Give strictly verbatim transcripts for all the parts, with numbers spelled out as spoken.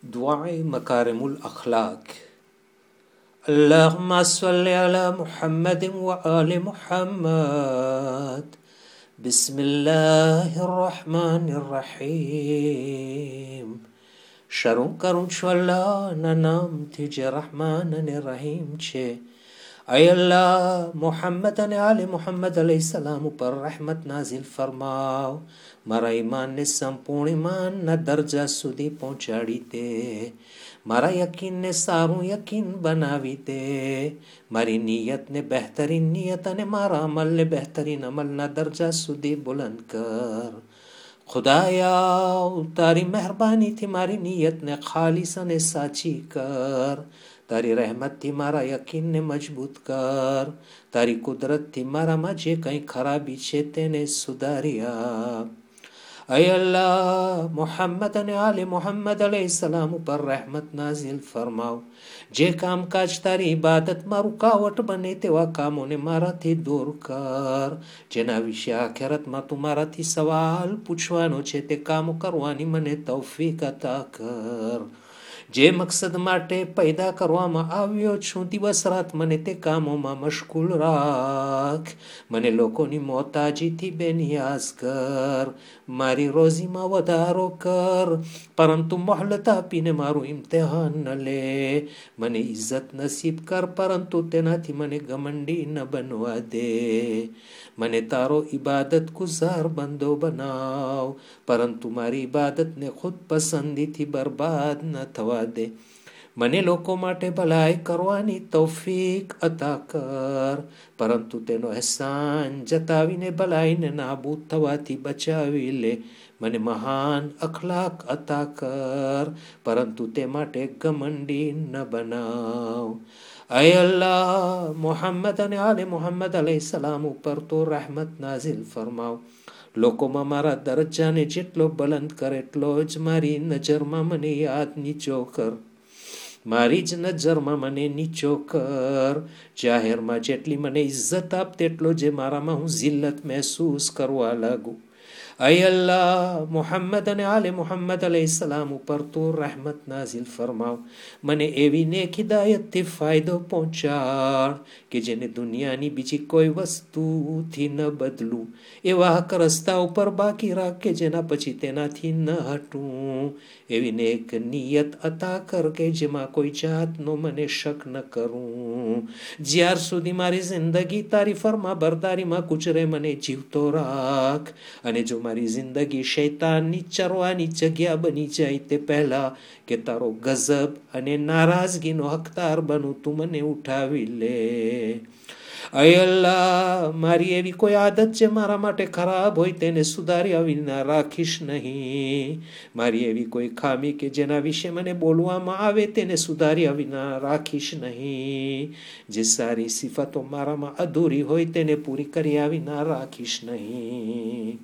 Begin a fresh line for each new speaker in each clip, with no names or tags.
दुआए मकारिमुल अखलाक। अल्लाहुम्मा सल्लि अला मुहम्मद व आले मुहम्मद। बिस्मिल्लाहिर रहमानिर रहीम। શરૂ કરું છું અલ્લાહના નામથી જે રહમાન અને રહીમ છે. અય અલ્લાહ, મુહમ્મદ અને આલે મુહમ્મદ અલૈહિસ્સલામ ઉપર રહેમત નાઝિલ ફરમાવ. મારા ઈમાનને સંપૂર્ણ ઈમાનના દરજા સુધી પહોંચાડી દે. મારા યકીનને સારું યકીન બનાવી દે. મારી નિયતને બહેતરીન નિયત અને મારા અમલને બહેતરીન અમલના દરજા સુધી બુલંદ કર. ખુદાયા, તારી મહેરબાનીથી મારી નિયતને ખાલિસ અને સાચી કર. તારી રહેમતથી મારા યકીનને મજબૂત કર. તારી કુદરતથી મારામાં જે કંઈ ખરાબી છે તેને સુધારી આપ. અય અલ્લાહ, મુહમ્મદ અને આલે મુહમ્મદ અલૈહિસ્સલામ ઉપર રહેમત નાઝિલ ફરમાવ. જે કામકાજ તારી ઇબાદતમાં રૂકાવટ બને તેવા કામોને મારાથી દૂર કર. જેના વિશે આખિરતમાં તું મારાથી સવાલ પૂછવાનો છે તે કામો કરવાની મને તૌફીક અતા કર. જે મકસદ માટે પેદા કરવામાં આવ્યો છું, દિવસ રાત મને તે કામોમાં મશગુલ રાખ. મને લોકોની મોહતાજીથી બેનિયાઝ કર. મારી રોજીમાં વધારો કર, પરંતુ મોહલત આપીને મારું ઇમ્તિહાન ન લે. મને ઇજ્જત નસીબ કર, પરંતુ તેનાથી મને ગમંડી ન બનવા દે. મને તારો ઇબાદત ગુઝાર બંદો બનાવ, પરંતુ મારી ઇબાદતને ખુદ પસંદીથી બરબાદ ન થવા દે. મને લોકો માટે ભલાઈ કરવાની તૌફીક અતા કર, પરંતુ તેનો અહેસાન જતાવીને ભલાઈને નાબૂદ થવાથી બચાવી લે. મને મહાન અખલાક અતા કર, પરંતુ તે માટે ગમંડી ન બનાવ. અય અલ્લાહ, મુહમ્મદ અને આલે મુહમ્મદ અલૈહિસ્સલામ ઉપર તો રહેમત નાઝિલ ફરમાવ. લોકોમાં મારા દરજ્જાને જેટલો બલંદ કર એટલો જ મારી નજરમાં મને યાદ નીચો કર. મારી જ નજરમાં મને નીચો કર. જાહેરમાં જેટલી મને ઇજ્જત આપ તેટલો જે મારામાં હું જિલ્લત મહેસૂસ કરવા લાગુ. અય અલ્લાહ, મુહમ્મદ અને આલે મુહમ્મદ અલૈહિસ્સલામ ઉપર તો રહેમત નાઝિલ ફરમાવ. મને એવી નેક હિદાયતથી ફાયદો પહોંચાડ કે જેને દુનિયાની બીજી કોઈ વસ્તુથી ન બદલું. એવા હક રસ્તા ઉપર બાકી રાખ કે જેના પછી તેનાથી ન હટું. એવી નેક નિયત અતા કર કે જેમાં કોઈ જાતનો મને શક ન કરું. જ્યાર સુધી મારી જિંદગી તારી ફરમા બરદારીમાં ગુજરે મને જીવતો રાખ. અને જો મારી જિંદગી શૈતાનની ચરવાની જગ્યા બની જાય તે પહેલા કે તારો ગઝબ અને નારાજગીનો હકદાર બનું, તું મને ઉઠાવી લે. અય અલ્લાહ, મારી એવી કોઈ આદત જે મારા માટે ખરાબ હોય તેને સુધાર્યા વિના રાખીશ નહીં. મારી એવી કોઈ ખામી કે જેના વિશે મને બોલવામાં આવે તેને સુધાર્યા વિના રાખીશ નહીં. જે સારી સિફતો મારામાં અધૂરી હોય તેને પૂરી કર્યા વિના રાખીશ નહીં.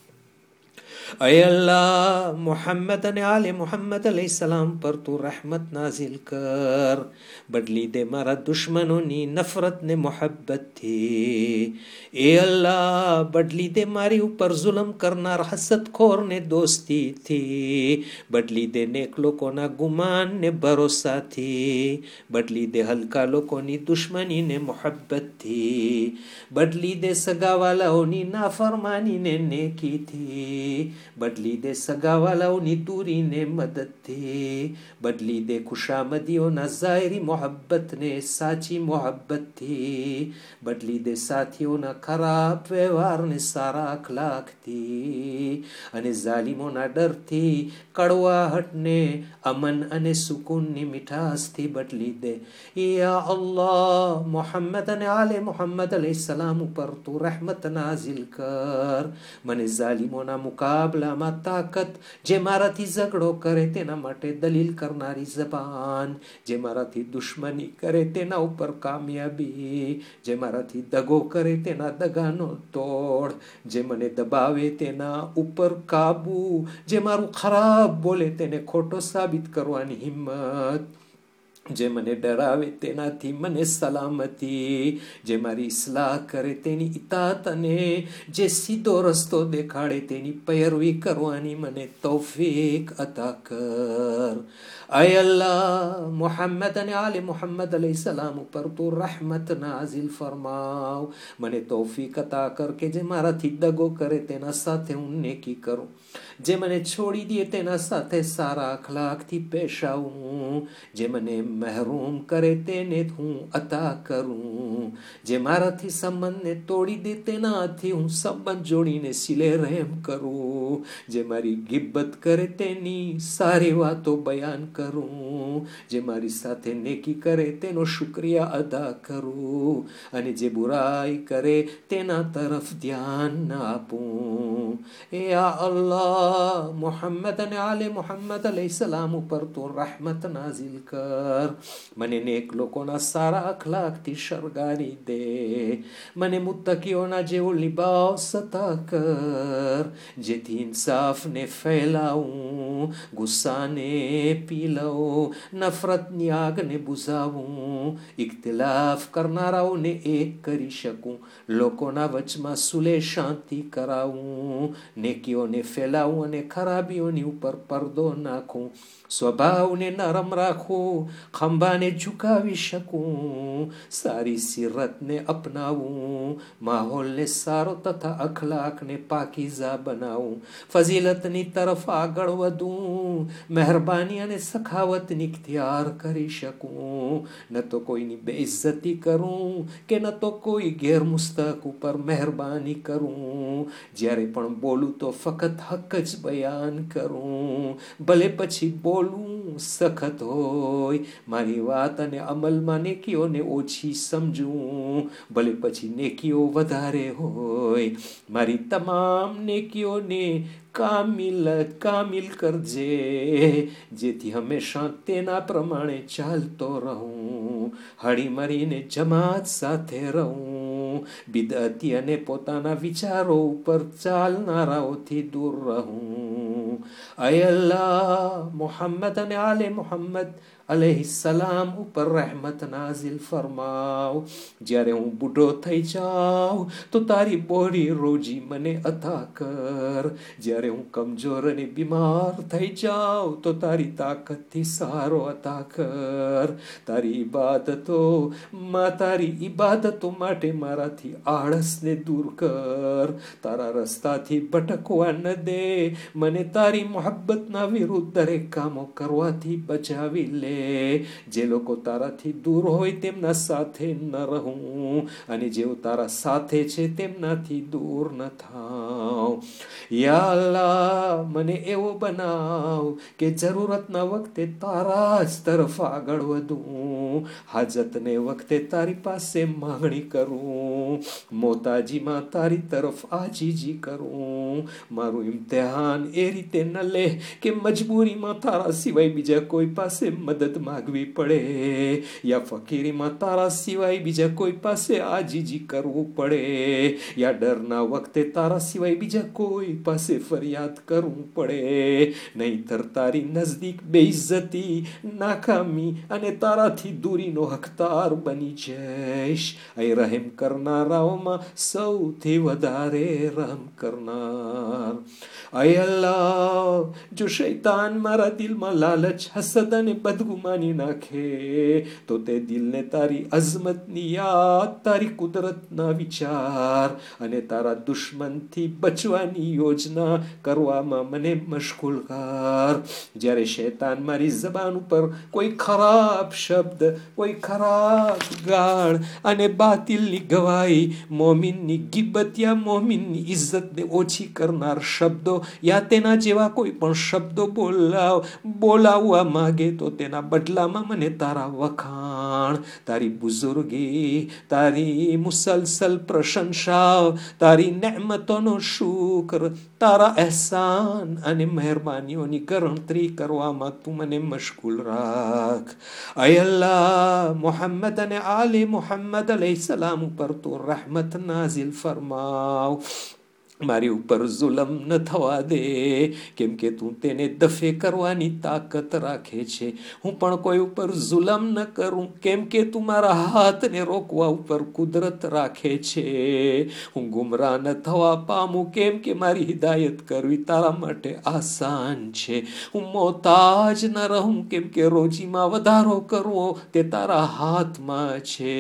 અય અલ્લાહ, મુહમ્મદ અને આલે મુહમ્મદ અલૈહિસ્સલામ પર તું રહેમત નાઝિલ કર. બદલી દે મારા દુશ્મનોની નફરતને મોહબ્બતથી. એ અલ્લાહ, બદલી દે મારી ઉપર જુલમ કરનાર હસદખોરને દોસ્તીથી. બદલી દે નેક લોકોના ગુમાનને ભરોસાથી. બદલી દે હલકા લોકોની દુશ્મનીને મોહબ્બતથી. બદલી દે સગાવાલાઓની નાફરમાનીને નેકીથી. બદલી દે સગાવાલાઓની દૂરીને મદદથી. બદલી દે ખુશામદીઓના ઝાહિરી મોહબ્બતને સાચી મોહબ્બતથી. બદલી દે સાથીઓના ખરાબ વ્યવહારને સારા અખલાકથી. અને ઝાલિમોના ડરથી કડવાહટને અમન અને સુકૂનની મીઠાશથી બદલી દે. યા અલ્લાહ, મુહમ્મદ અને આલે મુહમ્મદ અલૈહિસ્સલામ ઉપર તું રહેમત નાઝિલ કર. મને ઝાલિમોના મુકાબલામાં તાકત, જે મારાથી ઝઘડો કરે તેના માટે દલીલ કરનારી જબાન, જે મારાથી દુશ્મની કરે તેના ઉપર કામયાબી, જે મારાથી દગો કરે તેના દગાનો તોડ, જે મને દબાવે તેના ઉપર કાબુ, જે મારું ખરાબ બોલે તેને ખોટો સાબિત કરવાની હિંમત. જે મને ડરાવે તેનાથી મને સલામતી, જે મારી ઇસ્લાહ કરે તેની ઇતાત અને જે સીધો રસ્તો દેખાડે તેની પૈરવી કરવાની મને તૌફીક અતા કર. અય અલ્લાહ, મોહમ્મદ અને આલે મોહમ્મદ અલૈહિ સલામ ઉપર તું રહમત નાઝિલ ફરમાવ. મને તૌફીક અતા કર કે જે મારાથી દગો કરે તેના સાથે હું નેકી કરું, જે મને છોડી દે તેના સાથે સારા અખલાકથી પેશ આવું, જે મને મહેરૂમ કરે તેને હું અતા કરું, જે મારાથી સંબંધને તોડી દે તેનાથી હું સંબંધ જોડીને સિલે રહેમ કરું, જે મારી ગિબ્બત કરે તેની સારી વાતો બયાન કરું, જે મારી સાથે નેકી કરે તેનો શુક્રિયા અદા કરું, અને જે બુરાઈ કરે તેના તરફ ધ્યાન ના આપું. યા અલ્લાહ, મોહમ્મદ અને આલે મોહમ્મદ અલૈહિ સલામ ઉપર તો રહમત નાઝિલ કર. મને નેક લોકોના સારા અખલાકથી શરગારી દે, મને મુત્તકીઓના જેવો લિબાસ અતા કર, જેથી ઇન્સાફને ફેલાવું, ગુસ્સાને પી લઉં, નફરતની આગને બુઝાવું, ઇખ્તિલાફ કરનારાઓને એક કરી શકું, લોકોના વચમાં સુલે શાંતિ કરાવું, નેકીઓને ફેલાવું અને ખરાબીઓની ઉપર પડદો નાખું, સ્વભાવને નરમ રાખું, ખંભાને ઝુકાવી શકું, સારી સિરતને અપનાવું, માહોલને સારો તથા અખલાકને પાકીઝા બનાવું, ફઝીલતની તરફ આગળ વધું, મહેરબાની અને સખાવતની ઇખ્તિયાર કરી શકું, ન તો કોઈની બેઇઝ્જતી કરું કે ન તો કોઈ ગેરમુસ્તક ઉપર મહેરબાની કરું, જ્યારે પણ બોલું તો ફક્ત હક જ બયાન કરું, ભલે પછી બોલું સખત હોય, મારી વાત અને અમલમાં નેકીઓને ઓછી સમજવું, ભલે પછી નેકીઓ વધારે હોય, મારી તમામ નેકીઓને કામિલ કામિલ કરજે, જેથી હંમેશા તેના પ્રમાણે ચાલતો રહું, હળી મળીને જમાત સાથે રહું, બિદઅતી અને પોતાના વિચારો ઉપર ચાલનારાઓથી દૂર રહું. અય અલ્લાહ, મોહમ્મદ અને આલે મોહમ્મદ અલૈહિ સલામ ઉપર રહેમત નાઝિલ ફરમાવ. જ્યારે હું બુઢો થઈ જાઉં તો તારી બોરી રોજી મને અતા કર, જ્યારે હું કમજોર અને બીમાર થઈ જાઉં તો તારી તાકતથી સહારો અતા કર, તારી ઇબાદતો માં તારી ઇબાદતો માટે મારાથી આળસને દૂર કર, તારા રસ્તાથી ભટકવા ન દે, મને તારી મોહબ્બતના વિરુદ્ધ દરેક કામો કરવાથી બચાવી લે, જે લોકો તારાથી દૂર હોય તેમના સાથે ન રહું, અને જેઓ તારા સાથે છે તેમનાથી દૂર ન થાવ. યા અલ્લાહ, મને એવો બનાવ કે જરૂરતના વખતે તારા જ તરફ આગળ વધું, હાજતને વખતે તારી પાસે માંગણી કરું, મોતાજીમાં તારી તરફ આજીજી કરું, મારું ઇમ્તિહાન એ રીતે ન લે કે મજબૂરીમાં તારા સિવાય બીજા કોઈ પાસે મદદ માગવી પડે, યા ફકીરીમાં તારા સિવાય બીજા કોઈ પાસે આજીજી કરવું પડે, યા ડરના વખતે તારા સિવાય બીજા કોઈ પાસે ફરિયાદ કરવું પડે, નહીંતર તારી નજદીક બેઇઝ્જતી, નાકામી અને તારાથી દૂરીનો હકદાર બની જઈશ. અહીં રહેમ કરનારાઓમાં સૌથી વધારે રહમ કરનાર. અય અલ્લાહ, જો શૈતાન મારા દિલમાં લાલચ, હસદ અને બદગુમાની નાખે તો તે દિલને તારી અઝમતની યાદ, તારી કુદરતના વિચાર અને તારા દુશ્મનથી બચવાની યોજના કરવામાં મને મશગુલ કર. જ્યારે શૈતાન મારી જબાન ઉપર કોઈ ખરાબ શબ્દ, કોઈ ખરાબ ગાળ અને બાતિલની ગવાહી, મોમિનની ગિબત યા મોમિનની ઇજ્જતને ઓછી કરનાર શબ્દો યા તેના જેવા કોઈ પણ શબ્દો બોલાવ બોલાવવા માગે તો તેના બદલામાં મને તારા વખાણ, તારી બુઝુર્ગી, તારી મુસલસલ પ્રશંસા, તારી નેમતોનો શુક્ર, તારા અહેસાન અને મહેરબાનીઓની ગણતરી કરવામાં તું મને મશગુલ રાખ. અય અલ્લાહ, મોહમ્મદ અને આલે મોહમ્મદ અલૈહિ સલામ ઉપર તું રહમત નાઝિલ ફરમાવ. મારી ઉપર જુલમ ન થવા દે, કેમ કે તું તેને દફે કરવાની તાકાત રાખે છે. હું પણ કોઈ ઉપર જુલમ ન કરું, કેમ કે તું મારા હાથને રોકવા ઉપર કુદરત રાખે છે. હું ગુમરાહ ન થવા પામું, કેમ કે મારી હિદાયત કરવી તારા માટે આસાન છે. હું મોહતાજ ન રહું, કેમ કે રોજીમાં વધારો કરવો તે તારા હાથમાં છે.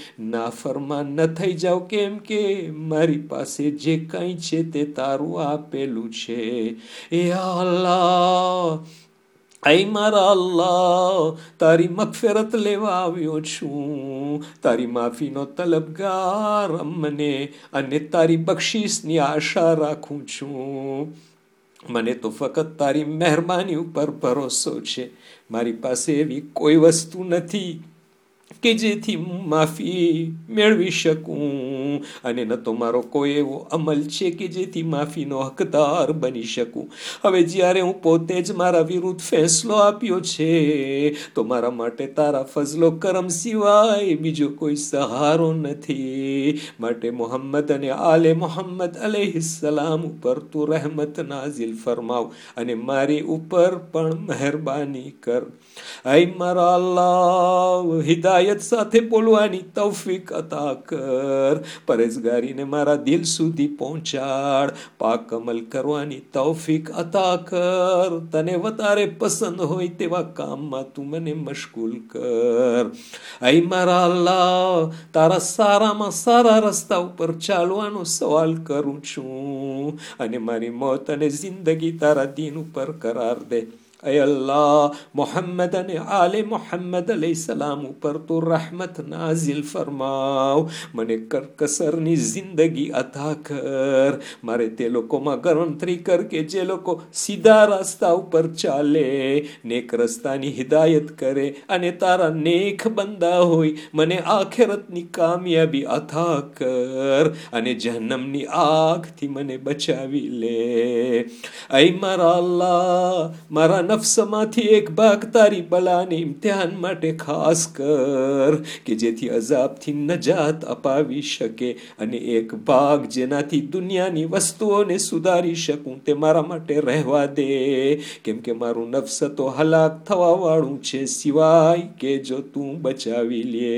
નાફરમાન ન થઈ જાવ, કેમ કે મારી પાસે જે કંઈ છે તે તારું આપેલું છે. યા અલ્લાહ, ऐ મારા અલ્લાહ, તારી મગફિરત લેવા આવ્યો છું, તારી માફીનો તલબગાર મને અને તારી બક્ષિસની આશા રાખું છું. મને તો ફક્ત તારી મહેરબાની ઉપર ભરોસો છે. મારી પાસે એવી કોઈ વસ્તુ નથી કે જેથી હું માફી મેળવી શકું, અને ન તો મારો કોઈ એવો અમલ છે કે જેથી માફીનો હકદાર બની શકું. હવે જ્યારે હું પોતે જ મારા વિરુદ્ધ ફેંસલો આપ્યો છે, તો મારા માટે તારા ફઝલો કરમ સિવાય બીજો કોઈ સહારો નથી. માટે મોહમ્મદ અને આલે મોહમ્મદ અલૈહિસ્સલામ ઉપર તું રહેમત નાઝિલ ફરમાવ અને મારી ઉપર પણ મહેરબાની કર. ऐ મારા અલ્લાહ, હિદાયત સાથે બોલવાની તૌફીક અતા કર, પરેઝગારીને મારા દિલ સુધી પહોંચાડ, પાક અમલ કરવાની તૌફીક અતા કર, તને વધારે પસંદ હોય તેવા કામમાં તું મને મશગુલ કર. ऐ મારા અલ્લાહ, તારા સારામાં સારા રસ્તા ઉપર ચાલવાનો સવાલ કરું છું, અને મારી મોત અને જિંદગી તારા દીન ઉપર કરાર દે. ऐ अल्लाह, मोहम्मद અને આલે મોહમ્મદ અલૈહિસ્સલામ ઉપર તું રહમત નાઝિલ ફરમાવ, મને કરકસરની જિંદગી અતા કર. મારે તે લોકોમાં ગણતરી કર કે જે લોકો સીધા રસ્તા ઉપર ચાલે, નેક રસ્તાની હિદાયત કરે અને તારા નેક બંદા હોય. મને આખિરતની કામયાબી અતા કર અને જહન્નમની આગથી મને બચાવી લે. ऐ મારા અલ્લાહ, મારા નફ્સમાંથી એક ભાગ તારી બલાને ઇમ્તિહાન માટે ખાસ કર, કે જેથી અઝાબથી નજાત અપાવી શકે, અને એક ભાગ જેનાથી દુનિયાની વસ્તુઓને સુધારી શકું તે મારા માટે રહેવા દે, કેમ કે મારું નફ્સ તો હલાક થવા વાળું છે, સિવાય કે જો તું બચાવી લે.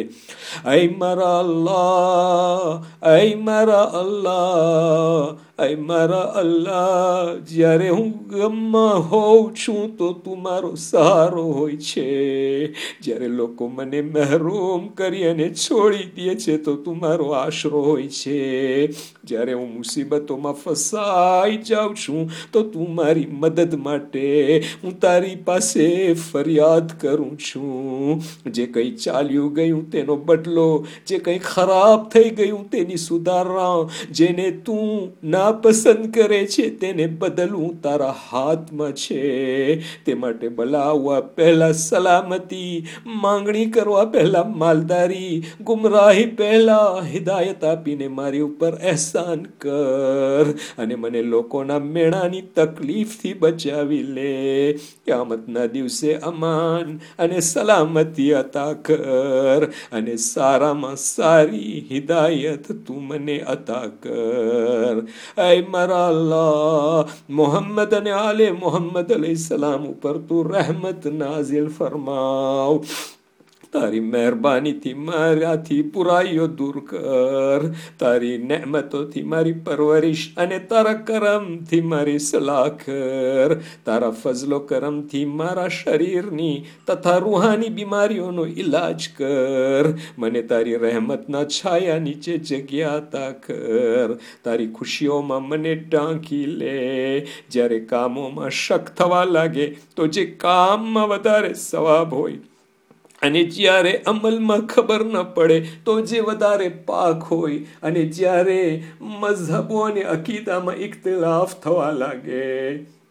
ऐ મારા અલ્લાહ, ऐ મારા અલ્લાહ, ऐ મારા અલ્લાહ, જ્યારે હું ગમમાં હોઉં છું તો તું મારો સહારો હોય છે, જ્યારે લોકો મને મહેરૂમ કરી અને છોડી દે છે તો તું મારો આશરો હોય છે, જ્યારે હું મુસીબતોમાં ફસાઈ જાઉં છું તો તું મારી મદદ માટે હું તારી પાસે ફરિયાદ કરું છું. જે કંઈ ચાલ્યું ગયું તેનો બદલો, જે કંઈ ખરાબ થઈ ગયું તેની સુધારણા, જેને તું નાપસંદ કરે છે તેને બદલવું તારા હાથમાં છે. તે માટે બલાવવા પહેલા સલામતી, માંગણી કરવા પહેલા માલદારી, ગુમરાહી પહેલા હિદાયત આપીને મારી ઉપર અહેસાન કર, અને મને લોકોના મેણાની તકલીફથી બચાવી લે. ક્યામતના દિવસે અમાન અને સલામતી અતા કર, અને સારામાં સારી હિદાયત તું મને અતા કર. ऐ મારા અલ્લાહ, મોહમ્મદ અને આલે મોહમ્મદ અલૈહિસ્સલામ ઉપર તું રહેમત નાઝિલ ફરમાવ. તારી મહેરબાનીથી મારાથી બુરાઈઓ દૂર કર, તારી નેમતોથી મારી પરવરિશ અને તારા કરમથી મારી સલાહ કર. તારા ફઝલો કરમથી મારા શરીરની તથા રૂહાની બીમારીઓનો ઈલાજ કર. મને તારી રહેમતના છાયા નીચે જગ્યા અતા કર. તારી ખુશીઓમાં મને ઢાંકી લે. જ્યારે કામોમાં શક થવા લાગે તો જે કામમાં વધારે સવાબ હોય, અને જ્યારે અમલમાં ખબર ન પડે તો જે વધારે પાક હોય, અને જ્યારે મઝહબો અને અકીદામાં ઇખ્તિલાફ થવા લાગે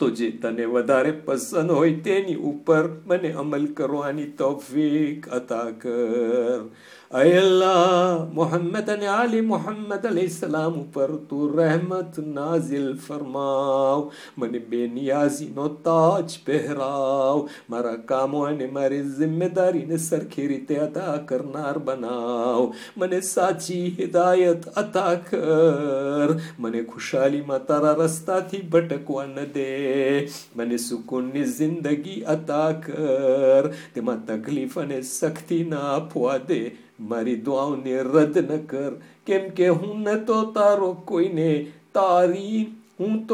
તો જે તને વધારે પસંદ હોય તેની ઉપર મને અમલ કરવાની તૌફીક અતા કર. અય અલ્લાહ, મોહમ્મદ અને આલી મોહમ્મદ અલૈહિસ્સલામ ઉપર તું રહેમત નાઝિલ ફરમાવ. મને બેનિયાઝીનો તાજ પહેરાવ. મારા કામો અને મારી જિમ્મેદારીને સરખી રીતે અદા કરનાર બનાવ. મને સાચી હિદાયત અતા કર. મને ખુશાલીમાં તારા રસ્તાથી ભટકવા ન દે. મને સુકૂનની જિંદગી અતા કર. તેમાં તકલીફ અને સખ્તી ના આપવા દે. મારી દુઆઓને રદ ન કર, કેમ કે હું ન તો તારો કોઈને તારી હું તો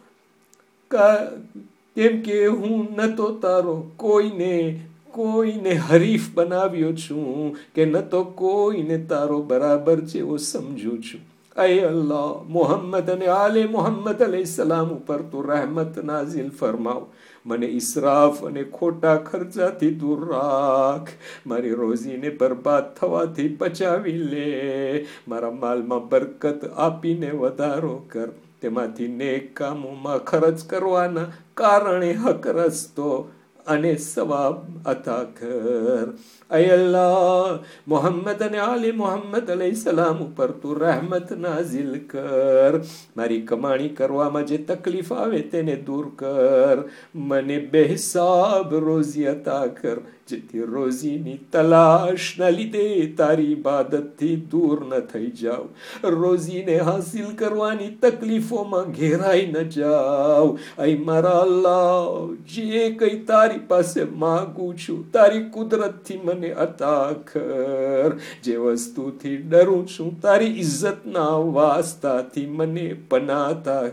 કેમ કે હું ન તો તારો કોઈને કોઈને હરીફ બનાવ્યો છું કે ન તો કોઈને તારો બરાબર જેવો સમજું છું. અય અલ્લાહ, મોહમ્મદ અને આલે મોહમ્મદ અલૈહિસ્સલામ ઉપર તું રહેમત નાઝિલ ફરમાવ. મને ઇસરાફ અને ખોટા ખર્ચાથી દૂર રાખ. મારી રોજીને બરબાદ થવાથી બચાવી લે. મારા માલમાં બરકત આપીને વધારો કર. તેમાંથી નેક કામોમાં ખર્ચ કરવાના કારણે હક રસ્તો અને સવાબ અતા કર. અય અલ્લાહ, મોહમ્મદ અને આલે મોહમ્મદ અલૈહિસ્સલામ ઉપર તું રહેમત નાઝિલ કર. મારી કમાણી કરવામાં જે તકલીફ આવે તેને દૂર કર. મને બેહિસાબ રોઝી અતા કર, જેથી રોઝીની તલાશના લીધે તારી ઇબાદતથી દૂર ન થઈ જાવ. રોઝીને હાસિલ કરવાની તકલીફોમાં ઘેરાઈ ન જાવ. અય મારા અલ્લાહ, જે કઈ તારી પાસે માંગુ છું તારી કુદરતથી મને અતા કર. જે વસ્તુથી ડરું છું તારી ઇજ્જતના વાસ્તાથી મને પનાહ અતા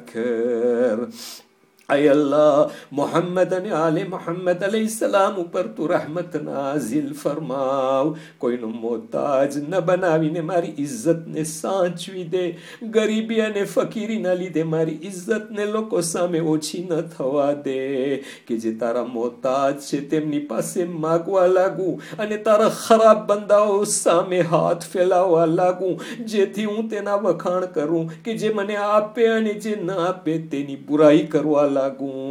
કર. અય અલ્લાહ, મોહમ્મદ અને આલે મોહમ્મદ અલૈહિસ્સલામ ઉપર તું રહેમત નાઝિલ ફરમાવ. કોઈનો મોહતાજ ન બનાવીને મારી ઇજ્જતને સાચવી દે. ગરીબી અને ફકીરીના લીધે મારી ઇજ્જતને લોકો સામે ઓછી ન થવા દે. કે જે તારા મોહતાજ છે તેમની પાસે માગવા લાગુ અને તારા ખરાબ બંદાઓ સામે હાથ ફેલાવવા લાગુ, જેથી હું તેના વખાણ કરું કે જે મને આપે અને જે ન આપે તેની બુરાઈ કરવા લાગુ.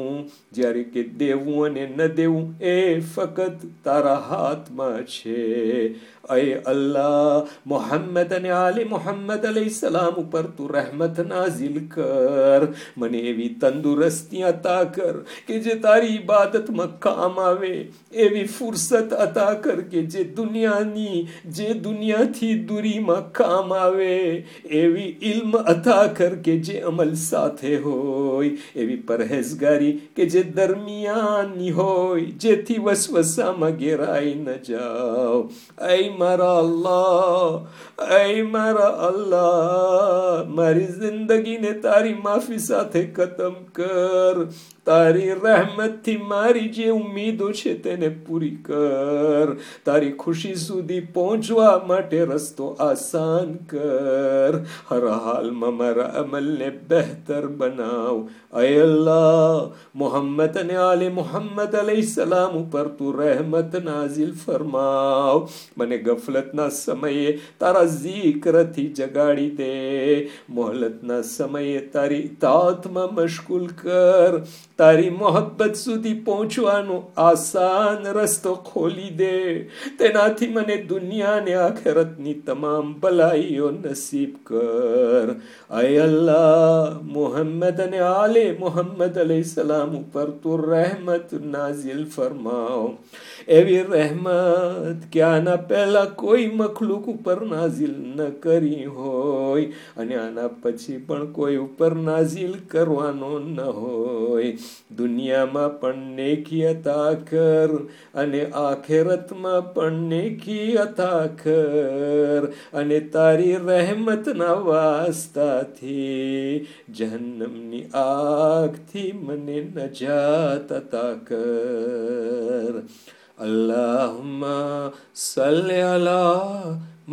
જ્યારે કે દેવું અને ન દેવું એ ફક્ત તારા હાથમાં છે. અય અલ્લાહ, મોહમ્મદ અને આલે મોહમ્મદ અલૈહિસ્સલામ ઉપર તું રહેમત નાઝિલ કર. મને એવી તંદુરસ્તી અતા કર કે જે તારી ઇબાદતમાં કામ આવે. એવી ફુરસત અતા કર કે જે દુનિયાની જે દુનિયાથી દૂરીમાં કામ આવે. એવી ઇલ્મ અતા કર કે જે અમલ સાથે હોય. એવી પરહેઝગારી કે જે દરમિયાની હોય, જેથી વસવસામાં ઘેરાઈ ન જાઓ. અય મારા અલ્લાહ, અય મારા અલ્લાહ, મારી જિંદગીને તારી માફી સાથે ખતમ કર. તારી રહેમતથી મારી જે ઉમ્મીદો છે તેને પૂરી કર. તારી ખુશી સુધી પહોંચવા માટે રસ્તો આસાન કર. હર હાલમાં મારા અમલને બહેતર બનાવ. અય અલ્લાહ, મોહમ્મદ અને આલે મોહમ્મદ અલૈહિસ્સલામ ઉપર તું રહેમત નાઝિલ ફરમાવ. મને ગફલતના સમયે તારા ઝિક્રથી જગાડી દે. મોહલતના સમયે તારી ઇતાઅતમાં મશગુલ કર. તારી મોહબ્બત સુધી પહોંચવાનો આસાન રસ્તો ખોલી દે. તેનાથી મને દુનિયા અને આખિરતની તમામ ભલાઈઓ નસીબ કર. અય અલ્લાહ, મોહમ્મદ અને આલે મોહમ્મદ અલૈહિસ્સલામ ઉપર તું રહેમત નાઝિલ ફરમાવ. એવી રહેમત કે આના પહેલા કોઈ મખલુક ઉપર નાઝિલ ન કરી હોય અને આના પછી પણ કોઈ ઉપર નાઝિલ કરવાનો ન હોય. દુનિયામાં પણ નેકી અતા કર અને આખિરતમાં પણ નેકી અતા કર. અને તારી રહેમતના વાસ્તાથી જહન્નમની આગથી મને નજાત અતા કર. અલ્લાહુમ્મા સલ્લી અલા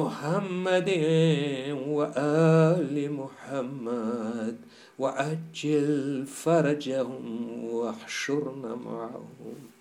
મુહમ્મદિન વ આલિ મુહમ્મદ وعجل فرجهم واحشرنا معهم.